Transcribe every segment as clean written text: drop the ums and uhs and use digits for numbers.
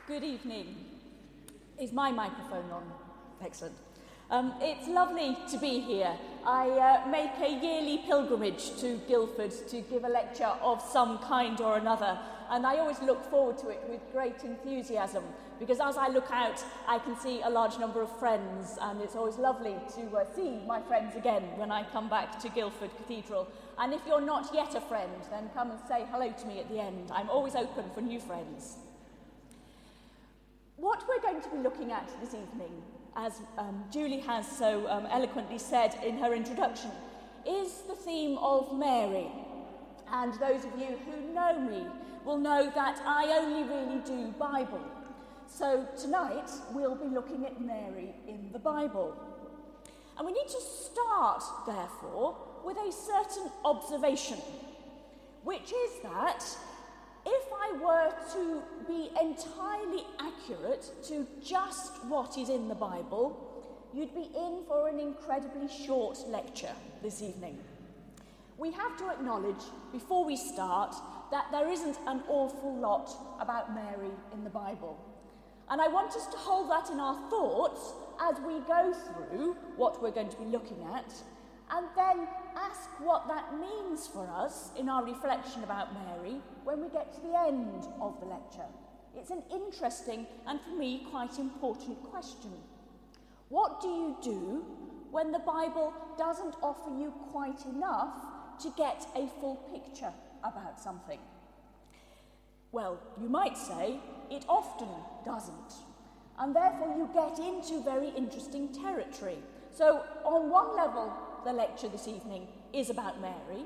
Good evening. Is my microphone on? Excellent. It's lovely to be here. I make a yearly pilgrimage to Guildford to give a lecture of some kind or another, and I always look forward to it with great enthusiasm, because as I look out, I can see a large number of friends, and it's always lovely to see my friends again when I come back to Guildford Cathedral. And if you're not yet a friend, then come and say hello to me at the end. I'm always open for new friends. What we're going to be looking at this evening, as Julie has so eloquently said in her introduction, is the theme of Mary. And those of you who know me will know that I only really do Bible. So tonight we'll be looking at Mary in the Bible. And we need to start, therefore, with a certain observation, which is that if I were to be entirely accurate to just what is in the Bible, you'd be in for an incredibly short lecture this evening. We have to acknowledge, before we start, that there isn't an awful lot about Mary in the Bible. And I want us to hold that in our thoughts as we go through what we're going to be looking at, and then ask what that means for us in our reflection about Mary when we get to the end of the lecture. It's an interesting and, for me, quite important question. What do you do when the Bible doesn't offer you quite enough to get a full picture about something? Well, you might say it often doesn't, and therefore you get into very interesting territory. So, on one level, the lecture this evening is about Mary.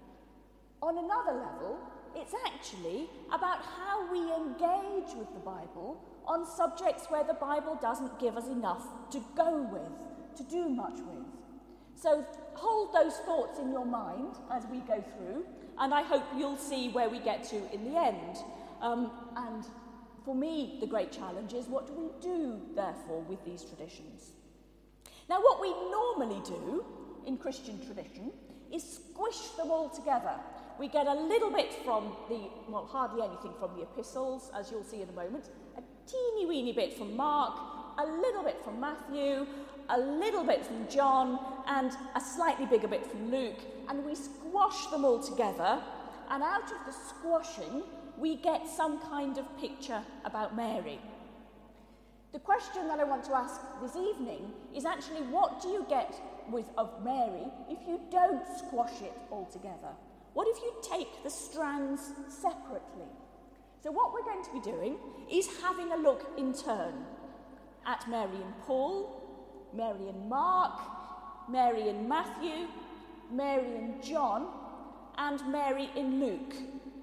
On another level, it's actually about how we engage with the Bible on subjects where the Bible doesn't give us enough to go with, to do much with. So hold those thoughts in your mind as we go through, and I hope you'll see where we get to in the end. And for me, the great challenge is, what do we do, therefore, with these traditions? Now, what we normally do in Christian tradition is squish them all together. We get a little bit from hardly anything from the epistles, as you'll see in a moment, a teeny weeny bit from Mark, a little bit from Matthew, a little bit from John, and a slightly bigger bit from Luke, and we squash them all together, and out of the squashing, we get some kind of picture about Mary. The question that I want to ask this evening is actually, what do you get of Mary if you don't squash it all together? What if you take the strands separately? So what we're going to be doing is having a look in turn at Mary and Paul, Mary and Mark, Mary and Matthew, Mary and John, and Mary in Luke.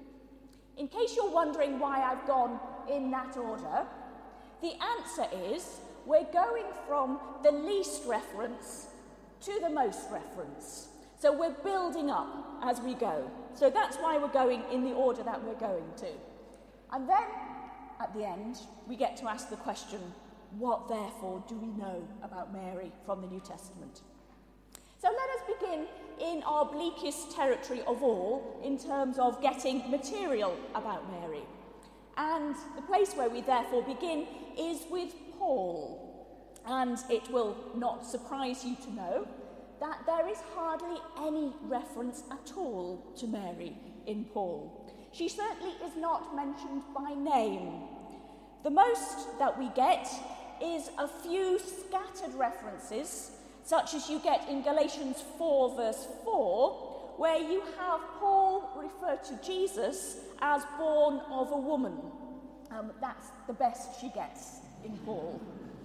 In case you're wondering why I've gone in that order, the answer is we're going from the least reference to the most reference. So we're building up as we go. So that's why we're going in the order that we're going to. And then, at the end, we get to ask the question, what therefore do we know about Mary from the New Testament? So let us begin in our bleakest territory of all in terms of getting material about Mary. And the place where we therefore begin is with Paul. And it will not surprise you to know that there is hardly any reference at all to Mary in Paul. She certainly is not mentioned by name. The most that we get is a few scattered references, such as you get in Galatians 4 verse 4, where you have Paul refer to Jesus as born of a woman. That's the best she gets in Paul.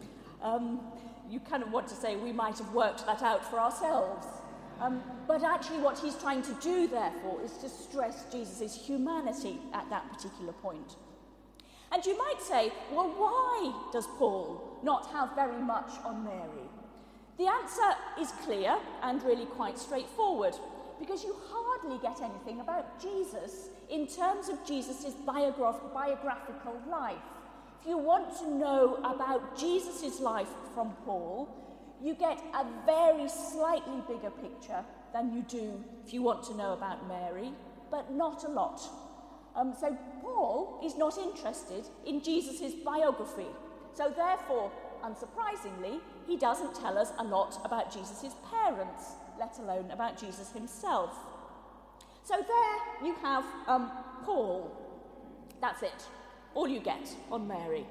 You kind of want to say we might have worked that out for ourselves. But actually what he's trying to do, therefore, is to stress Jesus' humanity at that particular point. And you might say, well, why does Paul not have very much on Mary? The answer is clear and really quite straightforward, because you hardly get anything about Jesus in terms of Jesus' biographical life. If you want to know about Jesus' life from Paul, you get a very slightly bigger picture than you do if you want to know about Mary, but not a lot. So Paul is not interested in Jesus' biography. So therefore, unsurprisingly, he doesn't tell us a lot about Jesus' parents, let alone about Jesus himself. So there you have Paul. That's it. All you get on Mary.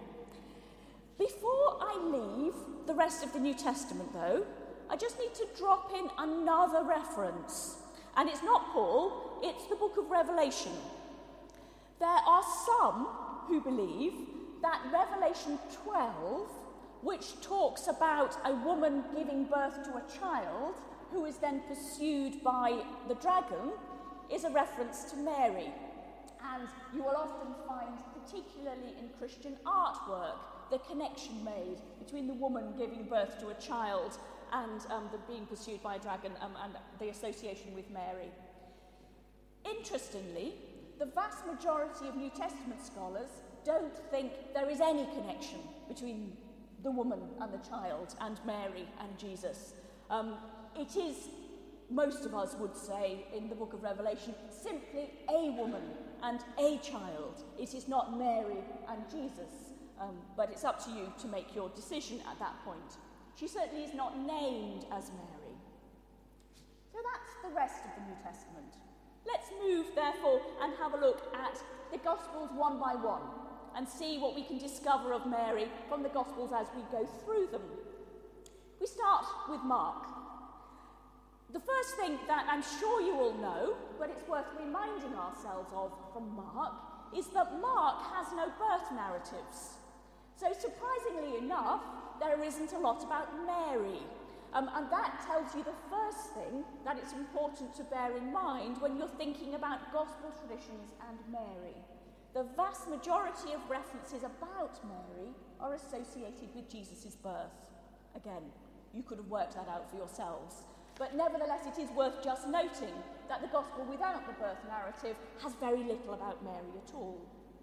Before I leave the rest of the New Testament, though, I just need to drop in another reference. And it's not Paul, it's the book of Revelation. There are some who believe that Revelation 12, which talks about a woman giving birth to a child who is then pursued by the dragon, is a reference to Mary. And you will often find, particularly in Christian artwork, the connection made between the woman giving birth to a child and the being pursued by a dragon and the association with Mary. Interestingly, the vast majority of New Testament scholars don't think there is any connection between the woman and the child and Mary and Jesus. It is, most of us would say, in the book of Revelation, simply a woman and a child. It is not Mary and Jesus, but it's up to you to make your decision at that point. She certainly is not named as Mary. So that's the rest of the New Testament. Let's move, therefore, and have a look at the Gospels one by one and see what we can discover of Mary from the Gospels as we go through them. We start with Mark. The first thing that I'm sure you all know, but it's worth reminding ourselves of from Mark, is that Mark has no birth narratives. So surprisingly enough, there isn't a lot about Mary. And that tells you the first thing that it's important to bear in mind when you're thinking about gospel traditions and Mary. The vast majority of references about Mary are associated with Jesus' birth. Again, you could have worked that out for yourselves. But nevertheless, it is worth just noting that the gospel without the birth narrative has very little about Mary at all.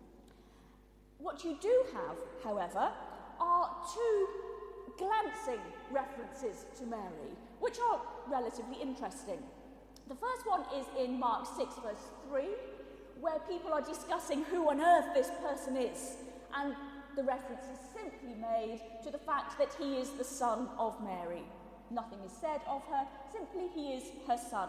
What you do have, however, are two glancing references to Mary, which are relatively interesting. The first one is in Mark 6, verse 3, where people are discussing who on earth this person is, and the reference is simply made to the fact that he is the son of Mary. Nothing is said of her, simply he is her son.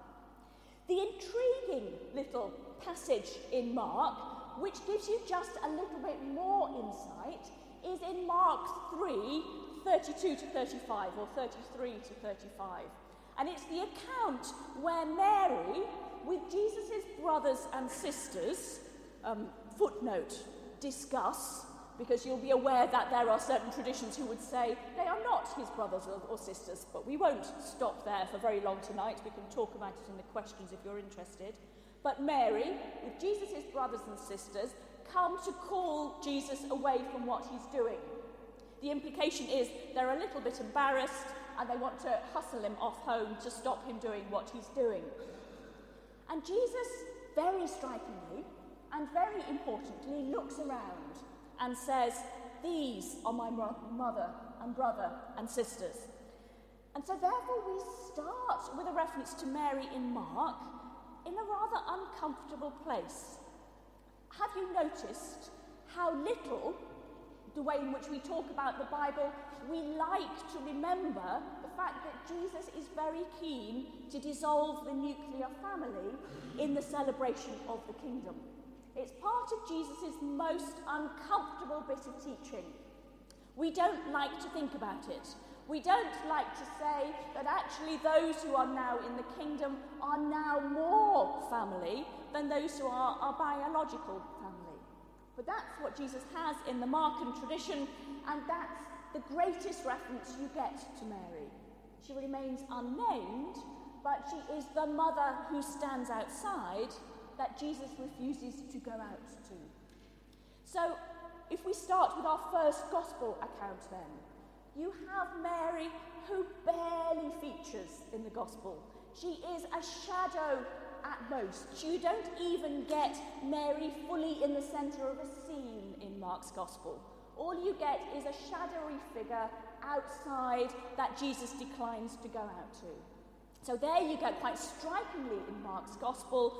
The intriguing little passage in Mark, which gives you just a little bit more insight, is in Mark 3, 32 to 35, or 33 to 35. And it's the account where Mary, with Jesus' brothers and sisters, footnote, discuss, because you'll be aware that there are certain traditions who would say they are not his brothers or sisters, but we won't stop there for very long tonight. We can talk about it in the questions if you're interested. But Mary, with Jesus' brothers and sisters, come to call Jesus away from what he's doing. The implication is they're a little bit embarrassed and they want to hustle him off home to stop him doing what he's doing. And Jesus, very strikingly and very importantly, looks around and says, "These are my mother and brother and sisters." And so therefore we start with a reference to Mary in Mark in a rather uncomfortable place. Have you noticed how little, the way in which we talk about the Bible, we like to remember the fact that Jesus is very keen to dissolve the nuclear family in the celebration of the kingdom? It's part of Jesus' most uncomfortable bit of teaching. We don't like to think about it. We don't like to say that actually those who are now in the kingdom are now more family than those who are our biological family. But that's what Jesus has in the Markan tradition, and that's the greatest reference you get to Mary. She remains unnamed, but she is the mother who stands outside that Jesus refuses to go out to. So, if we start with our first gospel account then, you have Mary who barely features in the gospel. She is a shadow at most. You don't even get Mary fully in the centre of a scene in Mark's gospel. All you get is a shadowy figure outside that Jesus declines to go out to. So there you go, quite strikingly in Mark's gospel,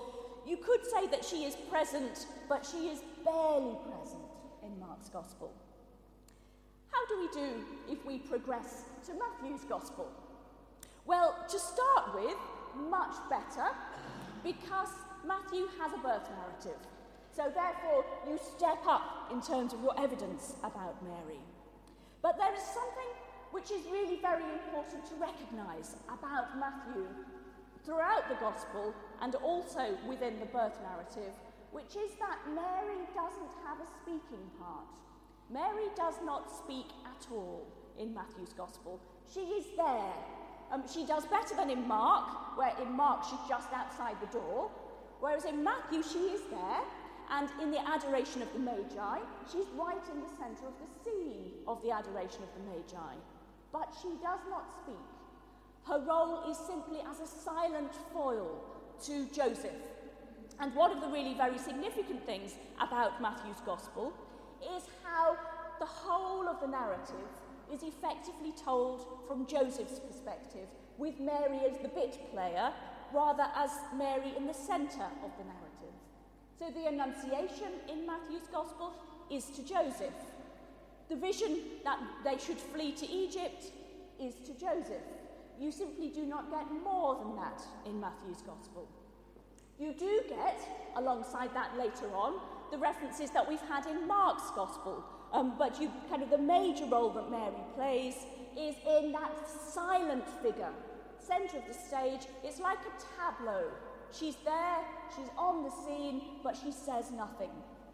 you could say that she is present, but she is barely present in Mark's Gospel. How do we do if we progress to Matthew's Gospel? Well, to start with, much better, because Matthew has a birth narrative. So therefore, you step up in terms of your evidence about Mary. But there is something which is really very important to recognise about Matthew throughout the Gospel and also within the birth narrative, which is that Mary doesn't have a speaking part. Mary does not speak at all in Matthew's Gospel. She is there. She does better than in Mark, where in Mark she's just outside the door, whereas in Matthew she is there, and in the Adoration of the Magi, she's right in the centre of the scene of the Adoration of the Magi. But she does not speak. Her role is simply as a silent foil to Joseph. And one of the really very significant things about Matthew's Gospel is how the whole of the narrative is effectively told from Joseph's perspective, with Mary as the bit player, rather as Mary in the centre of the narrative. So the Annunciation in Matthew's Gospel is to Joseph. The vision that they should flee to Egypt is to Joseph. You simply do not get more than that in Matthew's Gospel. You do get, alongside that later on, the references that we've had in Mark's Gospel, but the major role that Mary plays is in that silent figure, centre of the stage. It's like a tableau. She's there, she's on the scene, but she says nothing.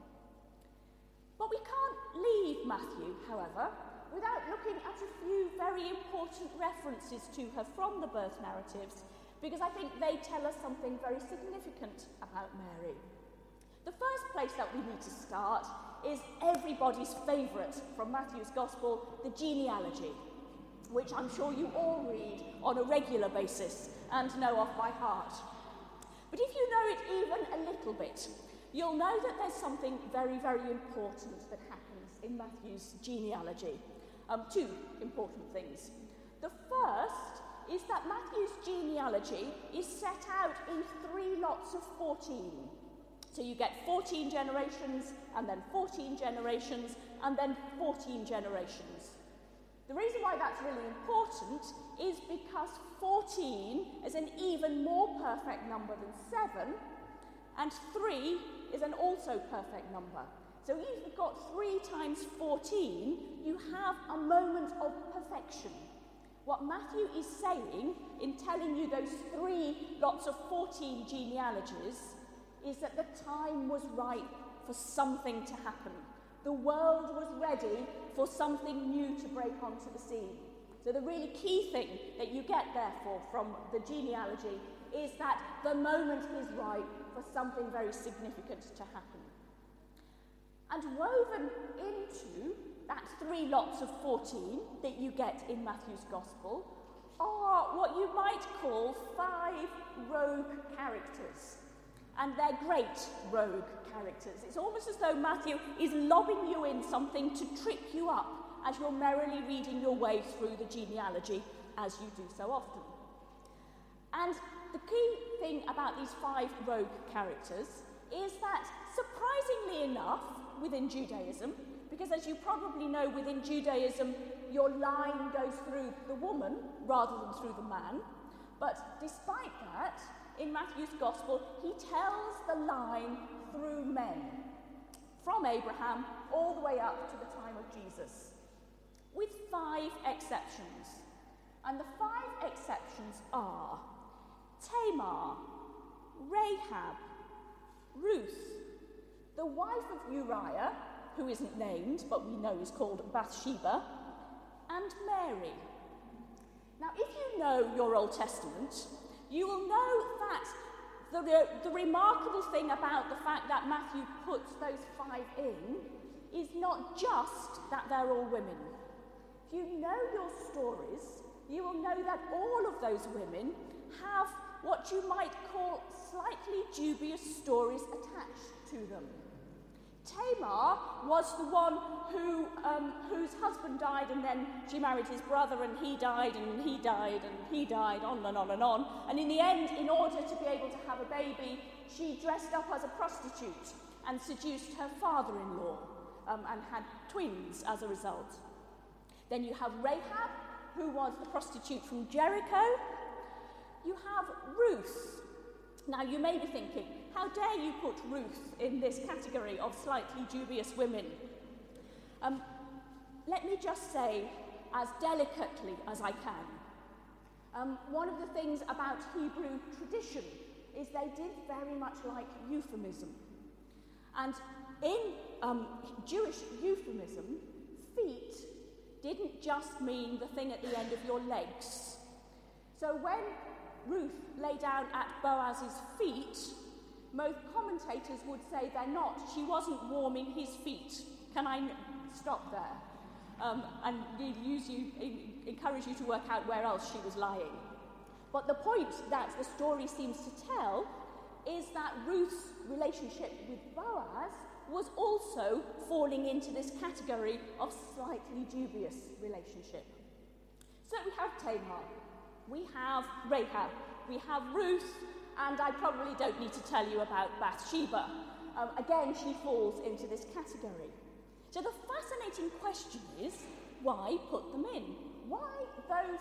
But we can't leave Matthew, however, without looking at a few very important references to her from the birth narratives, because I think they tell us something very significant about Mary. The first place that we need to start is everybody's favourite from Matthew's Gospel, the genealogy, which I'm sure you all read on a regular basis and know off by heart. But if you know it even a little bit, you'll know that there's something very, very important that happens in Matthew's genealogy. Two important things. The first is that Matthew's genealogy is set out in 3 lots of 14. So you get 14 generations, and then 14 generations, and then 14 generations. The reason why that's really important is because 14 is an even more perfect number than 7, and 3 is an also perfect number. So if you've got 3 times 14, you have a moment of perfection. What Matthew is saying in telling you those 3 lots of 14 genealogies is that the time was right for something to happen. The world was ready for something new to break onto the scene. So the really key thing that you get, therefore, from the genealogy is that the moment is right for something very significant to happen. And woven into that 3 lots of 14 that you get in Matthew's Gospel are what you might call 5 rogue characters. And they're great rogue characters. It's almost as though Matthew is lobbing you in something to trip you up as you're merrily reading your way through the genealogy, as you do so often. And the key thing about these 5 rogue characters is that, surprisingly enough, within Judaism, because as you probably know, within Judaism, your line goes through the woman rather than through the man. But despite that, in Matthew's Gospel, he tells the line through men, from Abraham all the way up to the time of Jesus, with 5 exceptions. And the 5 exceptions are Tamar, Rahab, Ruth, the wife of Uriah, who isn't named, but we know is called Bathsheba, and Mary. Now, if you know your Old Testament, you will know that the remarkable thing about the fact that Matthew puts those 5 in is not just that they're all women. If you know your stories, you will know that all of those women have what you might call slightly dubious stories attached to them. Tamar was the one whose husband died, and then she married his brother, and he died, and he died, and he died, on and on and on. And in the end, in order to be able to have a baby, she dressed up as a prostitute and seduced her father-in-law and had twins as a result. Then you have Rahab, who was the prostitute from Jericho. You have Ruth. Now, you may be thinking, how dare you put Ruth in this category of slightly dubious women? Let me just say, as delicately as I can, one of the things about Hebrew tradition is they did very much like euphemism. And in Jewish euphemism, feet didn't just mean the thing at the end of your legs. So when Ruth lay down at Boaz's feet, most commentators would say she wasn't warming his feet. Can I stop there? And encourage you to work out where else she was lying. But the point that the story seems to tell is that Ruth's relationship with Boaz was also falling into this category of slightly dubious relationship. So we have Tamar, we have Rahab, we have Ruth, and I probably don't need to tell you about Bathsheba. Again, she falls into this category. So the fascinating question is, why put them in? Why those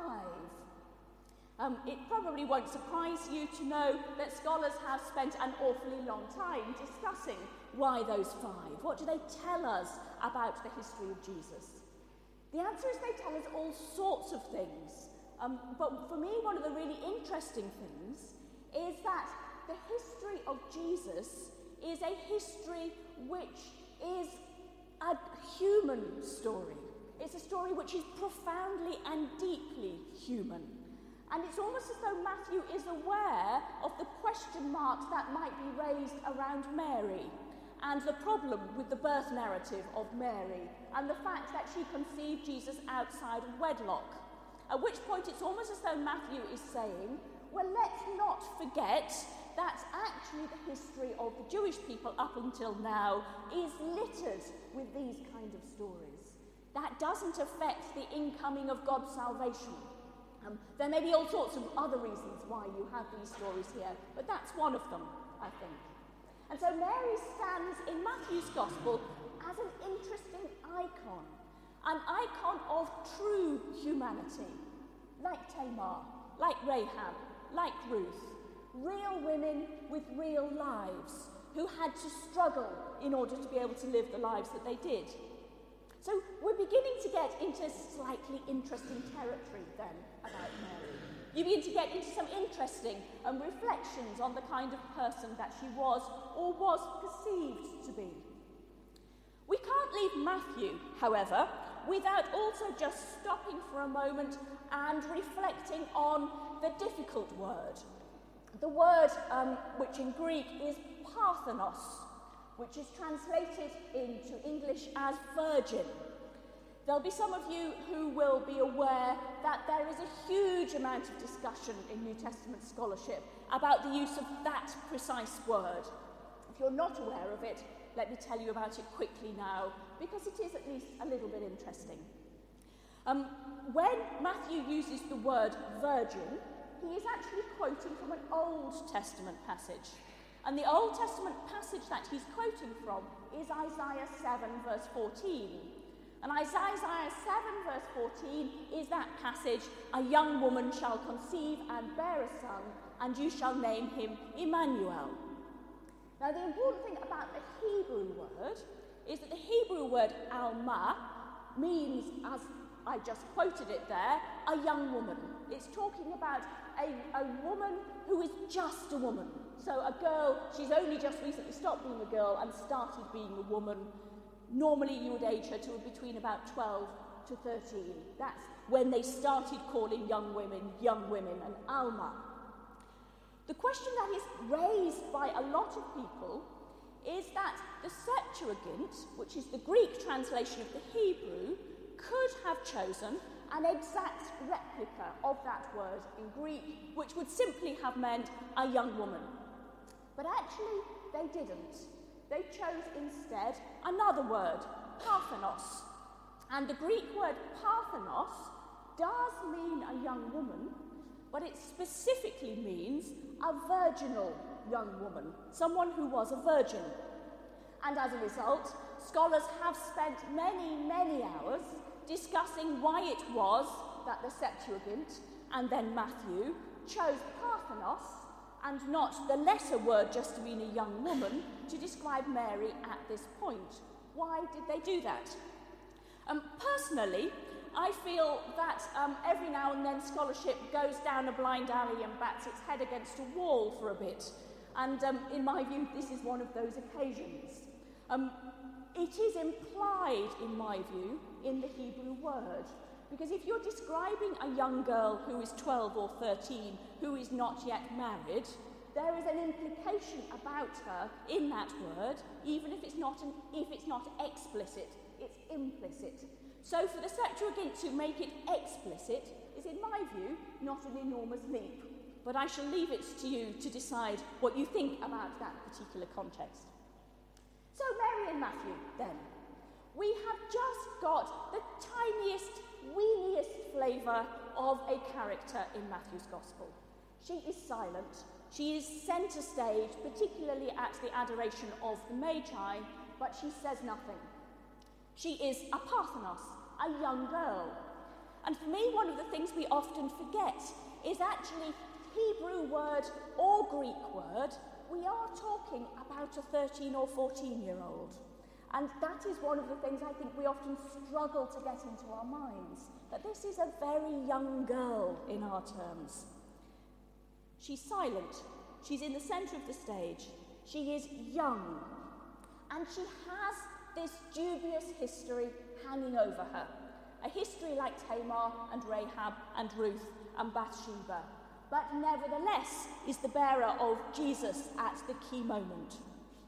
5? It probably won't surprise you to know that scholars have spent an awfully long time discussing why those 5. What do they tell us about the history of Jesus? The answer is they tell us all sorts of things. But for me, one of the really interesting things is that the history of Jesus is a history which is a human story. It's a story which is profoundly and deeply human. And it's almost as though Matthew is aware of the question marks that might be raised around Mary and the problem with the birth narrative of Mary and the fact that she conceived Jesus outside of wedlock. At which point it's almost as though Matthew is saying, well, let's not forget that actually the history of the Jewish people up until now is littered with these kind of stories. That doesn't affect the incoming of God's salvation. There may be all sorts of other reasons why you have these stories here, but that's one of them, I think. And so Mary stands in Matthew's Gospel as an interesting icon, an icon of true humanity, like Tamar, like Rahab, like Ruth, real women with real lives who had to struggle in order to be able to live the lives that they did. So we're beginning to get into slightly interesting territory then about Mary. You begin to get into some interesting reflections on the kind of person that she was or was perceived to be. We can't leave Matthew, however, without also just stopping for a moment and reflecting on the difficult word. The word, which in Greek is parthenos, which is translated into English as virgin. There'll be some of you who will be aware that there is a huge amount of discussion in New Testament scholarship about the use of that precise word. If you're not aware of it, let me tell you about it quickly now, because it is at least a little bit interesting. When Matthew uses the word virgin, he is actually quoting from an Old Testament passage. And the Old Testament passage that he's quoting from is Isaiah 7, verse 14. And Isaiah 7, verse 14 is that passage, "A young woman shall conceive and bear a son, and you shall name him Emmanuel." Now, the important thing about the Hebrew word is that the Hebrew word alma means, as I just quoted it there, a young woman. It's talking about a woman who is just a woman. So a girl, she's only just recently stopped being a girl and started being a woman. Normally you would age her to between about 12 to 13. That's when they started calling young women an alma. The question that is raised by a lot of people is that the Septuagint, which is the Greek translation of the Hebrew, could have chosen an exact replica of that word in Greek, which would simply have meant a young woman. But actually, they didn't. They chose instead another word, parthenos. And the Greek word parthenos does mean a young woman, but it specifically means a virginal young woman, someone who was a virgin. And as a result, scholars have spent many, many hours discussing why it was that the Septuagint and then Matthew chose Parthenos and not the lesser word just to mean a young woman to describe Mary at this point. Why did they do that? Personally, I feel that every now and then scholarship goes down a blind alley and bats its head against a wall for a bit. And in my view, this is one of those occasions. It is implied, in my view, in the Hebrew word. Because if you're describing a young girl who is 12 or 13, who is not yet married, there is an implication about her in that word, even if it's not explicit, it's implicit. So for the Septuagint to make it explicit is, in my view, not an enormous leap. But I shall leave it to you to decide what you think about that particular context. So Mary and Matthew, then. We have just got the tiniest, weeniest flavour of a character in Matthew's Gospel. She is silent. She is centre stage, particularly at the adoration of the Magi, but she says nothing. She is a Parthenos, a young girl. And for me, one of the things we often forget is actually Hebrew word or Greek word, we are talking about a 13 or 14-year-old. And that is one of the things I think we often struggle to get into our minds, that this is a very young girl in our terms. She's silent. She's in the centre of the stage. She is young. And she has this dubious history hanging over her. A history like Tamar and Rahab and Ruth and Bathsheba, but nevertheless is the bearer of Jesus at the key moment.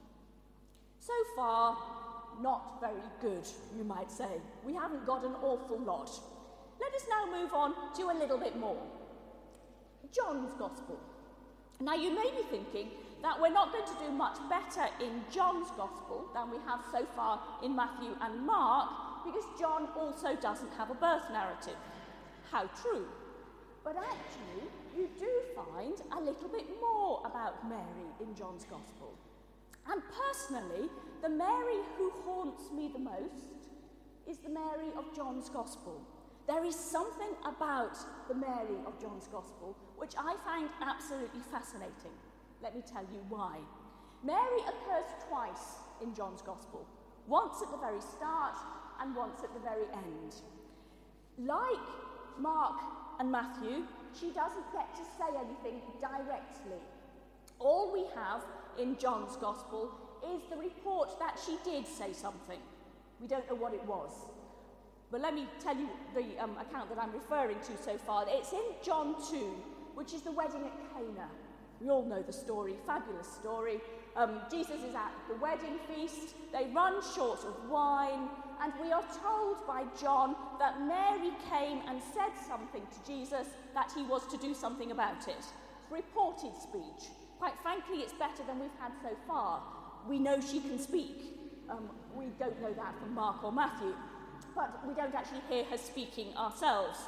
So far, not very good, you might say. We haven't got an awful lot. Let us now move on to a little bit more. John's Gospel. Now you may be thinking that we're not going to do much better in John's Gospel than we have so far in Matthew and Mark, because John also doesn't have a birth narrative. How true. But actually, you do find a little bit more about Mary in John's Gospel. And personally, the Mary who haunts me the most is the Mary of John's Gospel. There is something about the Mary of John's Gospel which I find absolutely fascinating. Let me tell you why. Mary occurs twice in John's Gospel, once at the very start and once at the very end. Like Mark and Matthew, she doesn't get to say anything directly. All we have in John's Gospel is the report that she did say something. We don't know what it was. But let me tell you the account that I'm referring to so far. It's in John 2, which is the wedding at Cana. We all know the story, fabulous story. Jesus is at the wedding feast. They run short of wine. And we are told by John that Mary came and said something to Jesus that he was to do something about it. Reported speech. Quite frankly, it's better than we've had so far. We know she can speak. We don't know that from Mark or Matthew. But we don't actually hear her speaking ourselves.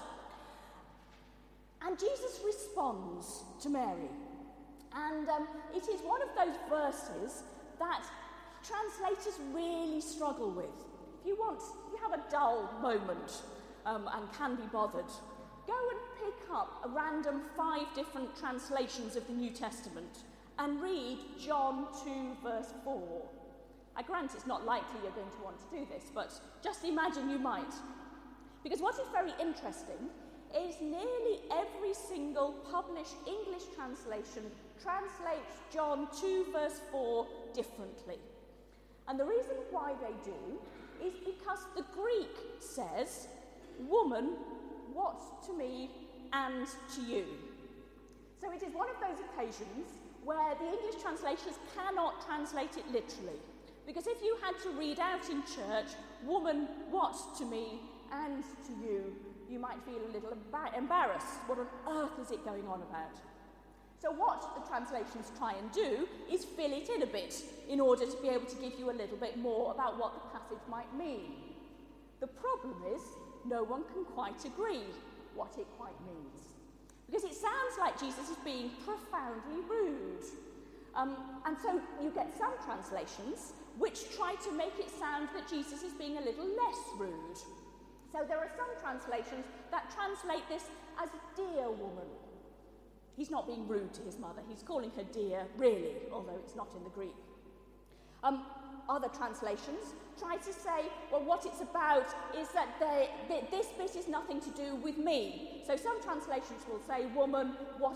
And Jesus responds to Mary. And it is one of those verses that translators really struggle with. If you have a dull moment and can be bothered, go and pick up a random 5 different translations of the New Testament and read John 2 verse 4. I grant it's not likely you're going to want to do this, but just imagine you might. Because what is very interesting is nearly every single published English translation translates John 2 verse 4 differently. And the reason why they do is because the Greek says, "Woman, what to me and to you?" So it is one of those occasions where the English translators cannot translate it literally. Because if you had to read out in church, "Woman, what to me and to you," you might feel a little embarrassed. What on earth is it going on about? So what the translations try and do is fill it in a bit in order to be able to give you a little bit more about what the passage might mean. The problem is no one can quite agree what it quite means. Because it sounds like Jesus is being profoundly rude. And so you get some translations which try to make it sound that Jesus is being a little less rude. So there are some translations that translate this as dear woman. He's not being rude to his mother. He's calling her dear, really, although it's not in the Greek. Other translations try to say, well, what it's about is that this bit is nothing to do with me. So some translations will say, woman,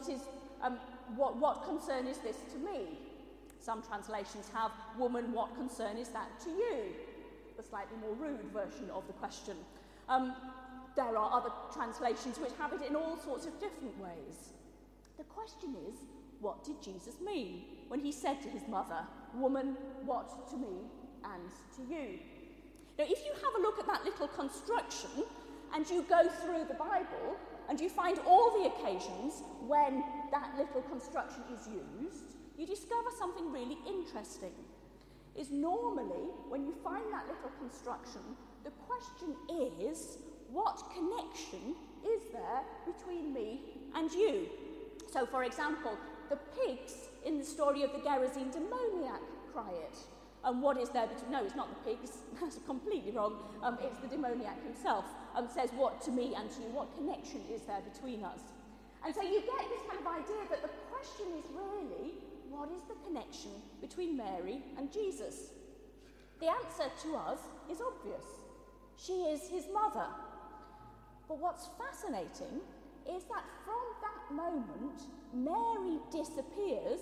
what concern is this to me? Some translations have, woman, what concern is that to you? The slightly more rude version of the question. There are other translations which have it in all sorts of different ways. The question is, what did Jesus mean when he said to his mother, woman, what to me and to you? Now, if you have a look at that little construction and you go through the Bible and you find all the occasions when that little construction is used, you discover something really interesting. Is normally, when you find that little construction, the question is, what connection is there between me and you? So, for example, the pigs in the story of the Gerasene demoniac cry it. And what is there between... No, it's not the pigs. That's completely wrong. It's the demoniac himself. Says, what to me and to you? What connection is there between us? And so you get this kind of idea that the question is really, what is the connection between Mary and Jesus? The answer to us is obvious. She is his mother. But what's fascinating is that from that moment, Mary disappears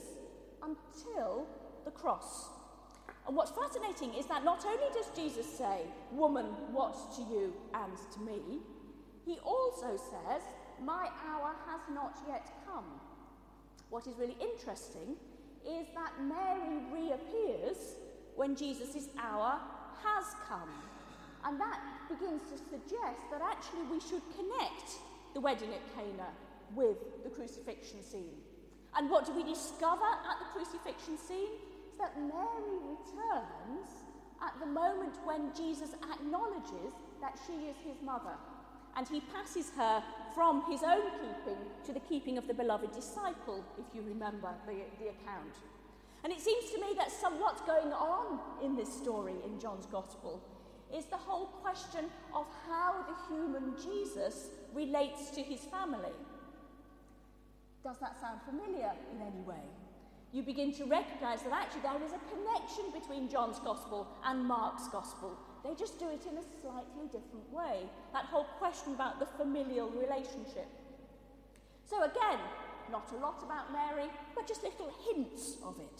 until the cross. And what's fascinating is that not only does Jesus say, woman, what to you and to me, he also says, my hour has not yet come. What is really interesting is that Mary reappears when Jesus' hour has come. And that begins to suggest that actually we should connect the wedding at Cana with the crucifixion scene. And what do we discover at the crucifixion scene? It's that Mary returns at the moment when Jesus acknowledges that she is his mother. And he passes her from his own keeping to the keeping of the beloved disciple, if you remember the account. And it seems to me that what's going on in this story in John's Gospel is the whole question of how the human Jesus relates to his family. Does that sound familiar in any way? You begin to recognise that actually there is a connection between John's Gospel and Mark's Gospel. They just do it in a slightly different way. That whole question about the familial relationship. So again, not a lot about Mary, but just little hints of it.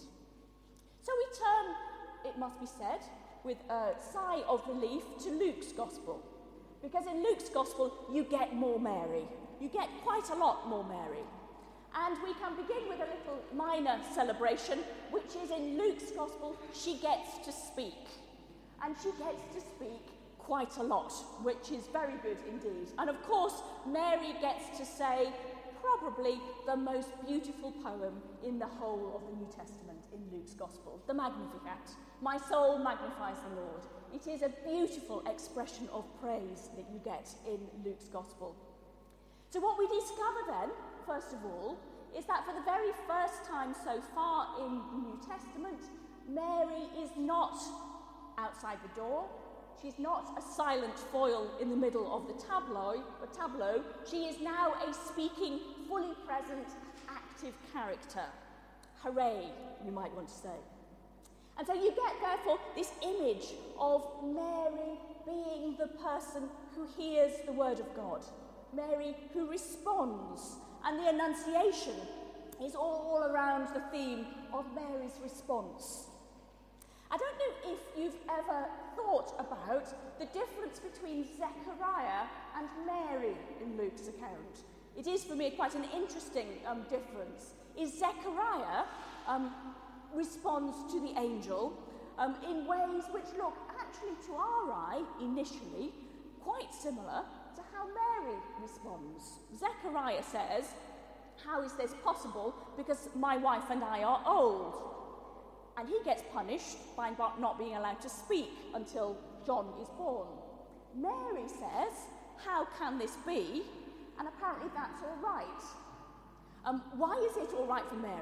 So we turn, it must be said, with a sigh of relief to Luke's Gospel. Because in Luke's Gospel, you get more Mary. You get quite a lot more Mary. And we can begin with a little minor celebration, which is in Luke's Gospel, she gets to speak. And she gets to speak quite a lot, which is very good indeed. And of course, Mary gets to say probably the most beautiful poem in the whole of the New Testament in Luke's Gospel, the Magnificat. My soul magnifies the Lord. It is a beautiful expression of praise that you get in Luke's Gospel. So what we discover then, first of all, is that for the very first time so far in the New Testament, Mary is not outside the door. She's not a silent foil in the middle of the tableau. She is now a speaking, fully present, active character. Hooray, you might want to say. And so you get, therefore, this image of Mary being the person who hears the word of God. Mary who responds. And the Annunciation is all around the theme of Mary's response. I don't know if you've ever thought about the difference between Zechariah and Mary in Luke's account. It is, for me, quite an interesting difference. Is Zechariah responds to the angel in ways which look, actually, to our eye, initially, quite similar to how Mary responds. Zechariah says, how is this possible? Because my wife and I are old. And he gets punished by not being allowed to speak until John is born. Mary says, how can this be? And apparently that's all right. Why is it all right for Mary?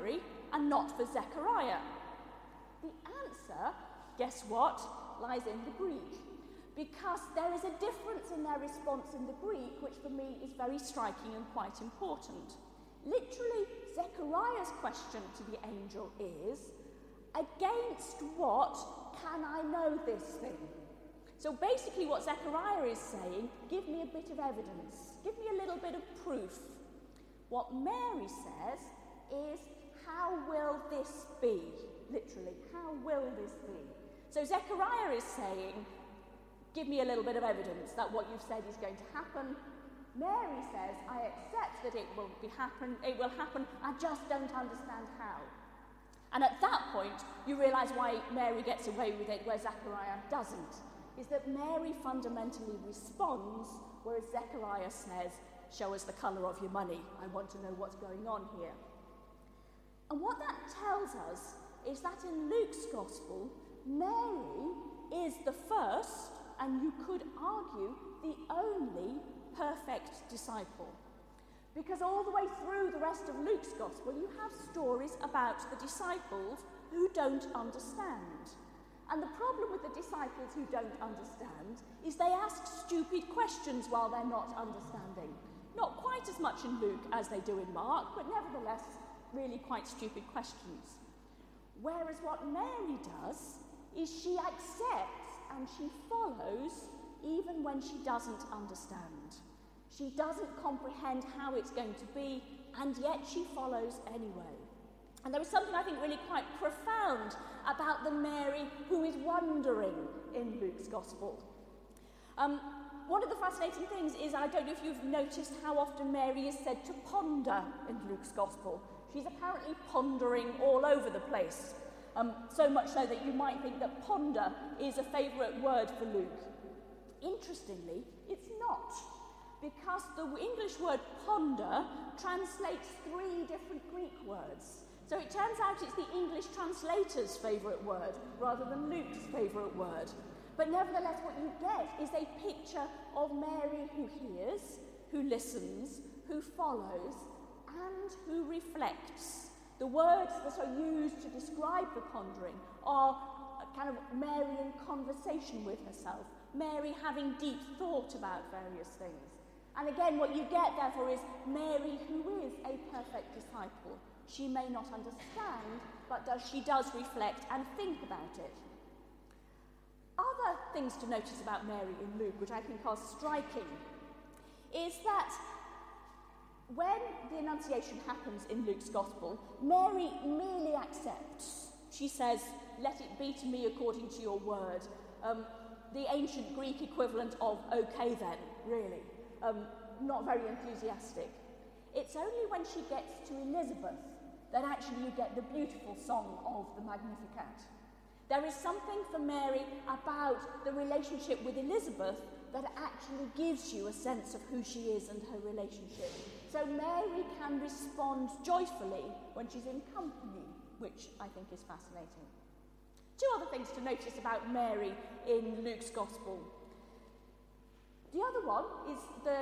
and not for Zechariah? The answer, guess what, lies in the Greek. Because there is a difference in their response in the Greek, which for me is very striking and quite important. Literally, Zechariah's question to the angel is, against what can I know this thing? So basically what Zechariah is saying, give me a bit of evidence, give me a little bit of proof. What Mary says is, how will this be? Literally, how will this be? So Zechariah is saying, give me a little bit of evidence that what you've said is going to happen. Mary says, I accept that it will happen, I just don't understand how. And at that point, you realise why Mary gets away with it, where Zechariah doesn't, is that Mary fundamentally responds, whereas Zechariah says, show us the colour of your money, I want to know what's going on here. And what that tells us is that in Luke's Gospel, Mary is the first, and you could argue, the only perfect disciple. Because all the way through the rest of Luke's Gospel, you have stories about the disciples who don't understand. And the problem with the disciples who don't understand is they ask stupid questions while they're not understanding. Not quite as much in Luke as they do in Mark, but nevertheless, really quite stupid questions. Whereas what Mary does is she accepts and she follows even when she doesn't understand. She doesn't comprehend how it's going to be, and yet she follows anyway. And there is something I think really quite profound about the Mary who is wondering in Luke's Gospel. One of the fascinating things is, I don't know if you've noticed how often Mary is said to ponder in Luke's Gospel. She's apparently pondering all over the place. So much so that you might think that ponder is a favourite word for Luke. Interestingly, it's not, because the English word ponder translates 3 different Greek words. So it turns out it's the English translator's favourite word rather than Luke's favourite word. But nevertheless, what you get is a picture of Mary who hears, who listens, who follows, and who reflects. The words that are used to describe the pondering are kind of Mary in conversation with herself, Mary having deep thought about various things. And again, what you get, therefore, is Mary who is a perfect disciple. She may not understand, but she does reflect and think about it. Other things to notice about Mary in Luke, which I think are striking, is that when the Annunciation happens in Luke's Gospel, Mary merely accepts. She says, let it be to me according to your word. The ancient Greek equivalent of okay then, really. Not very enthusiastic. It's only when she gets to Elizabeth that actually you get the beautiful song of the Magnificat. There is something for Mary about the relationship with Elizabeth that actually gives you a sense of who she is and her relationship. So Mary can respond joyfully when she's in company, which I think is fascinating. 2 other things to notice about Mary in Luke's Gospel. The other one is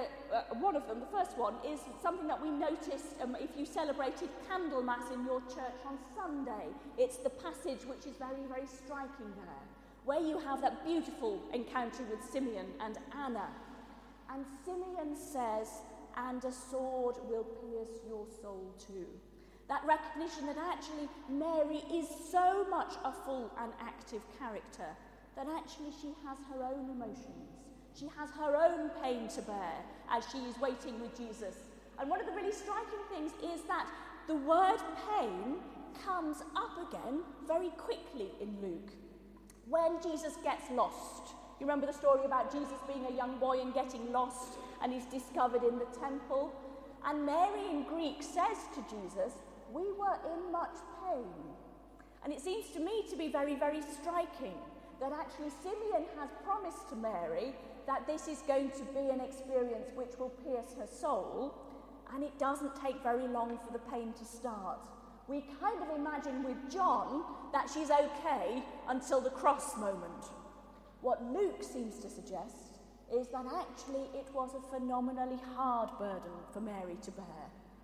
the first one is something that we noticed if you celebrated Candlemas in your church on Sunday. It's the passage which is very, very striking there, where you have that beautiful encounter with Simeon and Anna. And Simeon says, and a sword will pierce your soul too. That recognition that actually Mary is so much a full and active character that actually she has her own emotions. She has her own pain to bear as she is waiting with Jesus. And one of the really striking things is that the word pain comes up again very quickly in Luke. When Jesus gets lost. You remember the story about Jesus being a young boy and getting lost, and he's discovered in the temple. And Mary in Greek says to Jesus, we were in much pain. And it seems to me to be very, very striking that actually Simeon has promised to Mary that this is going to be an experience which will pierce her soul, and it doesn't take very long for the pain to start. We kind of imagine with John that she's okay until the cross moment. What Luke seems to suggest is that actually it was a phenomenally hard burden for Mary to bear.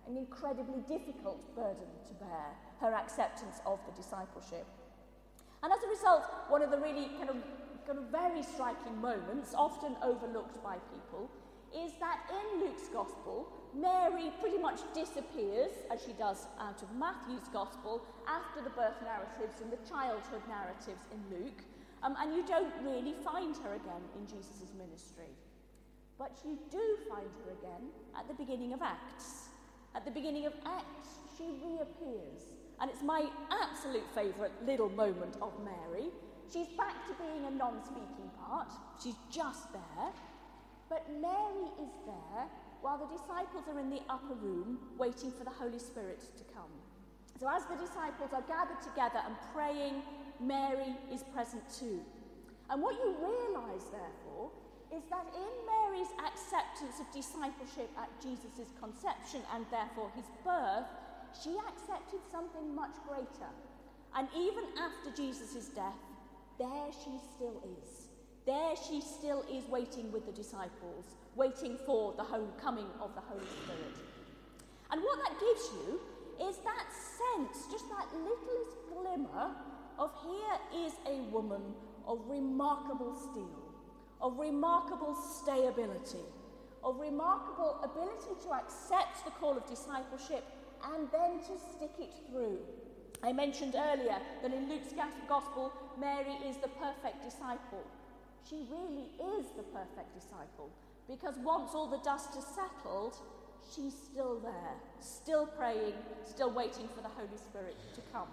an incredibly difficult burden to bear, her acceptance of the discipleship. And as a result, one of the really kind of very striking moments, often overlooked by people, is that in Luke's Gospel, Mary pretty much disappears, as she does out of Matthew's Gospel, after the birth narratives and the childhood narratives in Luke, and you don't really find her again in Jesus' ministry. But you do find her again at the beginning of Acts. At the beginning of Acts, she reappears, and it's my absolute favourite little moment of Mary. She's back to being a non-speaking part, she's just there, but Mary is there while the disciples are in the upper room waiting for the Holy Spirit to come. So as the disciples are gathered together and praying, Mary is present too. And what you realise, therefore, is that in Mary's acceptance of discipleship at Jesus' conception and therefore his birth, she accepted something much greater. And even after Jesus' death, there she still is. There she still is waiting with the disciples, waiting for the coming of the Holy Spirit. And what that gives you is that sense, just that littlest glimmer of here is a woman of remarkable steel, of remarkable stayability, of remarkable ability to accept the call of discipleship and then to stick it through. I mentioned earlier that in Luke's Gospel, Mary is the perfect disciple. She really is the perfect disciple, because once all the dust has settled, she's still there, still praying, still waiting for the Holy Spirit to come.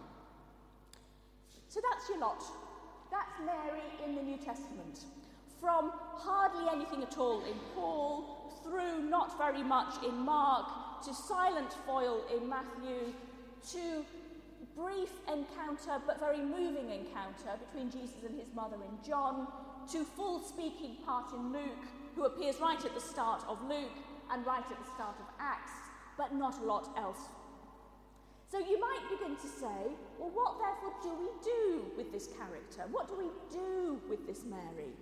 So that's your lot. That's Mary in the New Testament. From hardly anything at all in Paul, through not very much in Mark, to silent foil in Matthew, to brief encounter but very moving encounter between Jesus and his mother in John, to full speaking part in Luke, who appears right at the start of Luke and right at the start of Acts, but not a lot else. So you might begin to say, well, what therefore do we do with this character? What do we do with this Mary?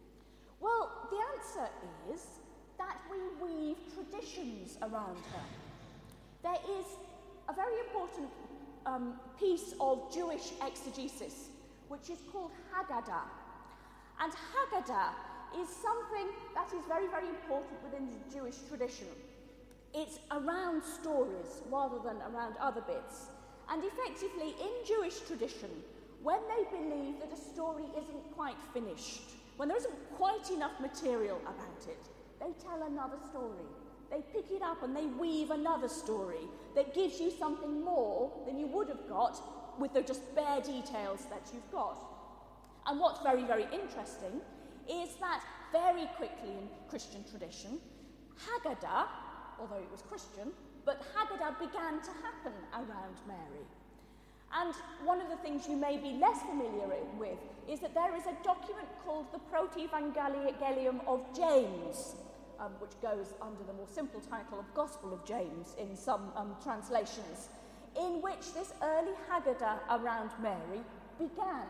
Well, the answer is that we weave traditions around her. There is a very important piece of Jewish exegesis, which is called Haggadah. And Haggadah is something that is very, very important within the Jewish tradition. It's around stories rather than around other bits. And effectively, in Jewish tradition, when they believe that a story isn't quite finished, when there isn't quite enough material about it, they tell another story. They pick it up and they weave another story that gives you something more than you would have got with the just bare details that you've got. And what's very, very interesting is that very quickly in Christian tradition, Haggadah, although it was Christian, but Haggadah began to happen around Mary. And one of the things you may be less familiar with is that there is a document called the Protevangelium of James, which goes under the more simple title of Gospel of James in some translations, in which this early Haggadah around Mary began.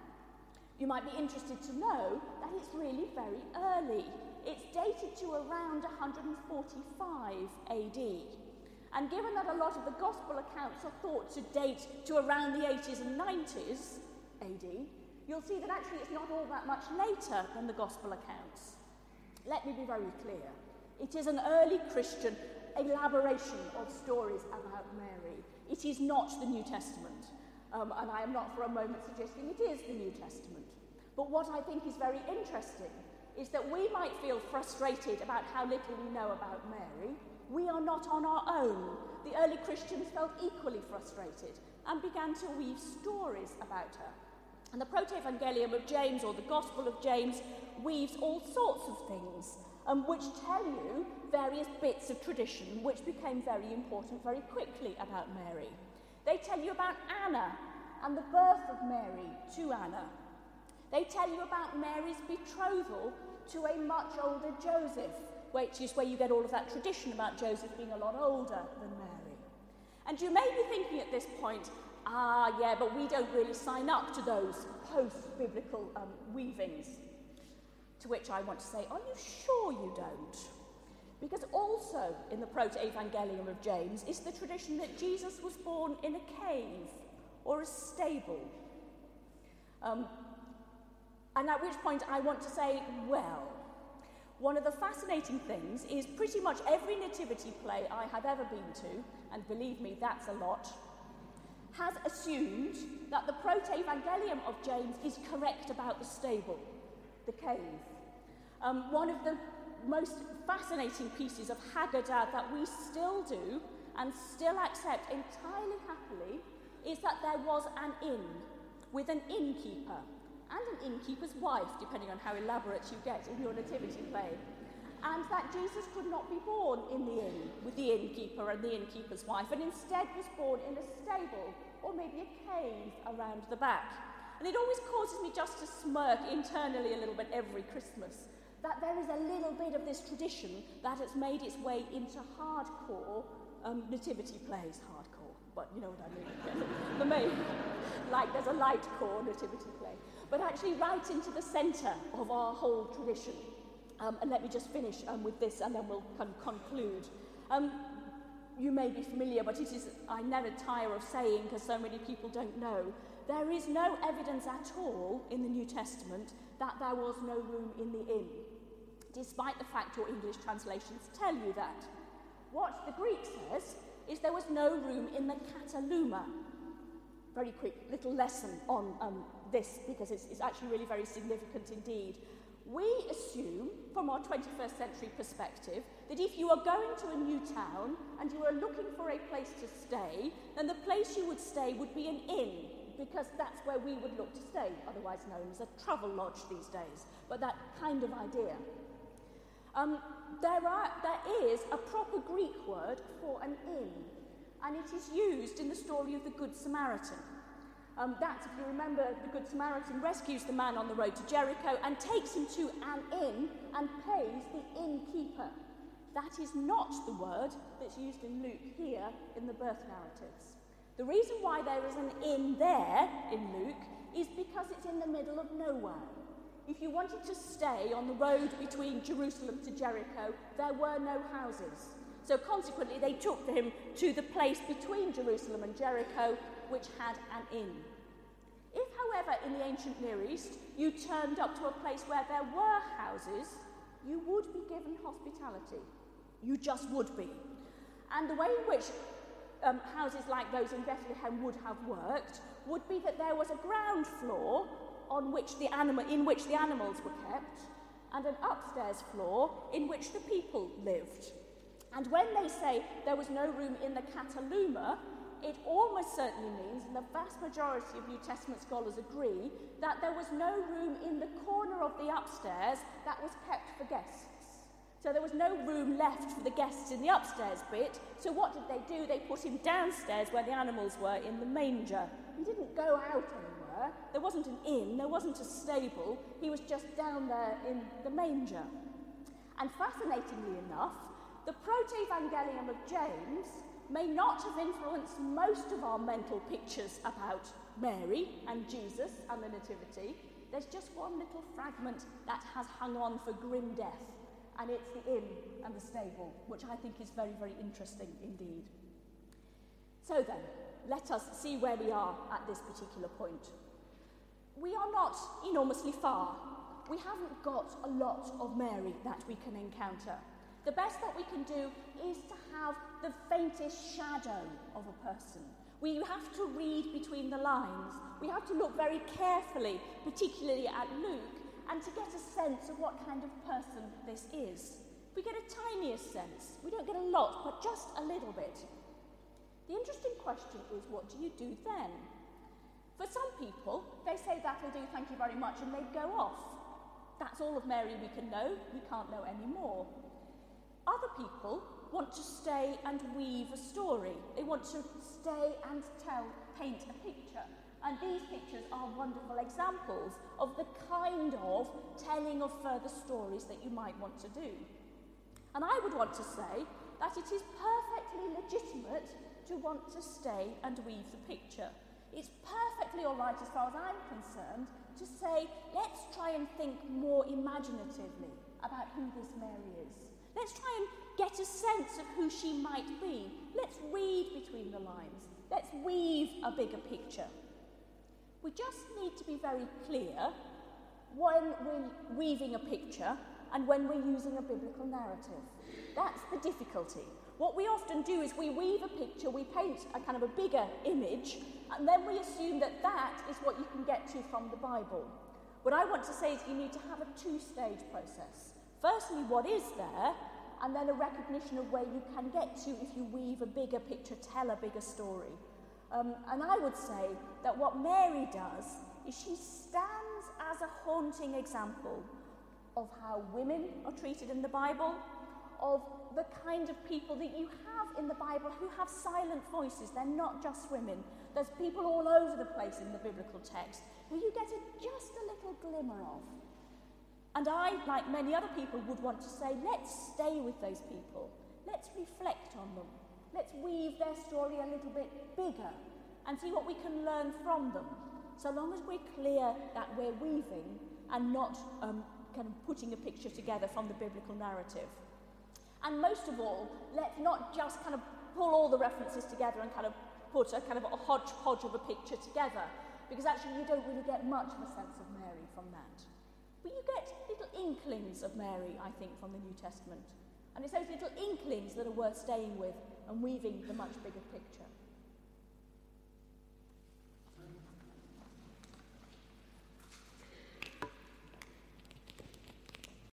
You might be interested to know that it's really very early. It's dated to around 145 AD. And given that a lot of the Gospel accounts are thought to date to around the 80s and 90s AD, you'll see that actually it's not all that much later than the Gospel accounts. Let me be very clear. It is an early Christian elaboration of stories about Mary. It is not the New Testament. And I am not for a moment suggesting it is the New Testament. But what I think is very interesting is that we might feel frustrated about how little we know about Mary. We are not on our own. The early Christians felt equally frustrated and began to weave stories about her. And the Protevangelium of James, or the Gospel of James, weaves all sorts of things, which tell you various bits of tradition which became very important very quickly about Mary. They tell you about Anna and the birth of Mary to Anna. They tell you about Mary's betrothal to a much older Joseph, which is where you get all of that tradition about Joseph being a lot older than Mary. And you may be thinking at this point, but we don't really sign up to those post-biblical weavings. To which I want to say, are you sure you don't? Because also in the Proto-Evangelium of James is the tradition that Jesus was born in a cave or a stable. And at which point I want to say, well, one of the fascinating things is pretty much every nativity play I have ever been to, and believe me, that's a lot, has assumed that the Proto-Evangelium of James is correct about the stable, the cave. One of the most fascinating pieces of Haggadah that we still do and still accept entirely happily is that there was an inn with an innkeeper and an innkeeper's wife, depending on how elaborate you get in your nativity play, and that Jesus could not be born in the inn with the innkeeper and the innkeeper's wife, and instead was born in a stable or maybe a cave around the back. And it always causes me just to smirk internally a little bit every Christmas, that there is a little bit of this tradition that has made its way into hardcore nativity plays. Hardcore, but you know what I mean. Like there's a light core nativity play. But actually right into the centre of our whole tradition. And let me just finish with this and then we'll conclude. You may be familiar, but it is, I never tire of saying, because so many people don't know, there is no evidence at all in the New Testament that there was no room in the inn, despite the fact your English translations tell you that. What the Greek says is there was no room in the kataluma. Very quick little lesson on this, because it's actually really very significant indeed. We assume, from our 21st century perspective, that if you are going to a new town and you are looking for a place to stay, then the place you would stay would be an inn, because that's where we would look to stay, otherwise known as a travel lodge these days, but that kind of idea. There is a proper Greek word for an inn, and it is used in the story of the Good Samaritan. That, if you remember, the Good Samaritan rescues the man on the road to Jericho and takes him to an inn and pays the innkeeper. That is not the word that's used in Luke here in the birth narratives. The reason why there is an inn there in Luke is because it's in the middle of nowhere. If you wanted to stay on the road between Jerusalem to Jericho, there were no houses. So consequently, they took him to the place between Jerusalem and Jericho, which had an inn. If, however, in the ancient Near East, you turned up to a place where there were houses, you would be given hospitality. You just would be. And the way in which houses like those in Bethlehem would have worked would be that there was a ground floor in which the animals were kept, and an upstairs floor in which the people lived. And when they say there was no room in the kataluma, it almost certainly means, and the vast majority of New Testament scholars agree, that there was no room in the corner of the upstairs that was kept for guests. So there was no room left for the guests in the upstairs bit, so what did they do? They put him downstairs where the animals were in the manger. He didn't go out anywhere. There wasn't an inn, there wasn't a stable. He was just down there in the manger. And fascinatingly enough, the Proto-Evangelium of James may not have influenced most of our mental pictures about Mary and Jesus and the Nativity. There's just one little fragment that has hung on for grim death, and it's the inn and the stable, which I think is very, very interesting indeed. So then, let us see where we are at this particular point. We are not enormously far. We haven't got a lot of Mary that we can encounter. The best that we can do is to have the faintest shadow of a person. We have to read between the lines. We have to look very carefully, particularly at Luke, and to get a sense of what kind of person this is. We get a tiniest sense. We don't get a lot, but just a little bit. The interesting question is, what do you do then? For some people, they say, that'll do, thank you very much, and they go off. That's all of Mary we can know. We can't know any more. Other people want to stay and weave a story. They want to stay and paint a picture. And these pictures are wonderful examples of the kind of telling of further stories that you might want to do. And I would want to say that it is perfectly legitimate to want to stay and weave the picture. It's perfectly all right, as far as I'm concerned, to say, let's try and think more imaginatively about who this Mary is. Let's try and get a sense of who she might be. Let's read between the lines. Let's weave a bigger picture. We just need to be very clear when we're weaving a picture and when we're using a biblical narrative. That's the difficulty. What we often do is we weave a picture, we paint a kind of a bigger image, and then we assume that that is what you can get to from the Bible. What I want to say is you need to have a two-stage process. Firstly, what is there, and then a recognition of where you can get to if you weave a bigger picture, tell a bigger story. And I would say that what Mary does is she stands as a haunting example of how women are treated in the Bible, of the kind of people that you have in the Bible who have silent voices. They're not just women. There's people all over the place in the biblical text who you get just a little glimmer of. And I, like many other people, would want to say, let's stay with those people. Let's reflect on them. Let's weave their story a little bit bigger and see what we can learn from them, so long as we're clear that we're weaving and not kind of putting a picture together from the biblical narrative. And most of all, let's not just kind of pull all the references together and kind of put a kind of a hodgepodge of a picture together, because actually you don't really get much of a sense of Mary from that. But you get little inklings of Mary, I think, from the New Testament. And it's those little inklings that are worth staying with and weaving the much bigger picture.